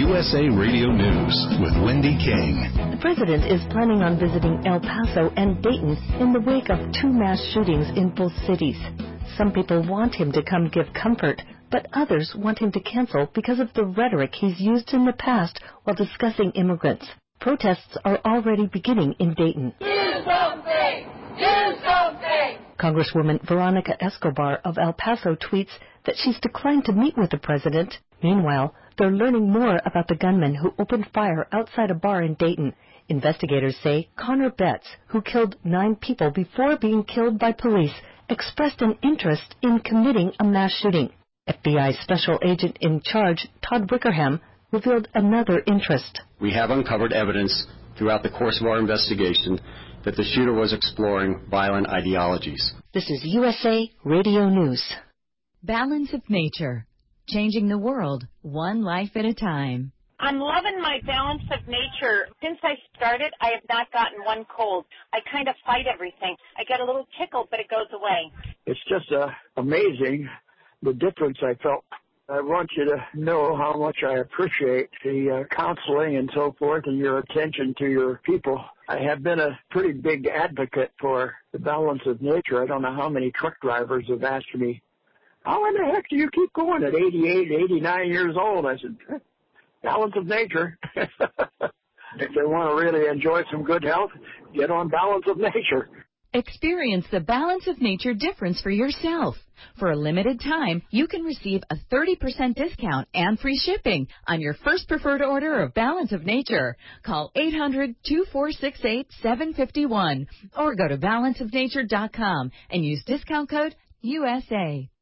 USA Radio News with Wendy King. The president is planning on visiting El Paso and Dayton in the wake of 2 mass shootings in both cities. Some people want him to come give comfort, but others want him to cancel because of the rhetoric he's used in the past while discussing immigrants. Protests are already beginning in Dayton. Do something! Do something! Congresswoman Veronica Escobar of El Paso tweets that she's declined to meet with the president. Meanwhile, they're learning more about the gunman who opened fire outside a bar in Dayton. Investigators say Connor Betts, who killed 9 people before being killed by police, expressed an interest in committing a mass shooting. FBI Special Agent in Charge Todd Wickerham revealed another interest. We have uncovered evidence throughout the course of our investigation that the shooter was exploring violent ideologies. This is USA Radio News. Balance of Nature, changing the world one life at a time. I'm loving my Balance of Nature. Since I started, I have not gotten one cold. I kind of fight everything. I get a little tickle, but it goes away. It's just amazing the difference I felt. I want you to know how much I appreciate the counseling and so forth and your attention to your people. I have been a pretty big advocate for the Balance of Nature. I don't know how many truck drivers have asked me, how in the heck do you keep going at 88, 89 years old? I said, Balance of Nature. If they want to really enjoy some good health, get on Balance of Nature. Experience the Balance of Nature difference for yourself. For a limited time, you can receive a 30% discount and free shipping on your first preferred order of Balance of Nature. Call 800-2468-751 or go to balanceofnature.com and use discount code USA.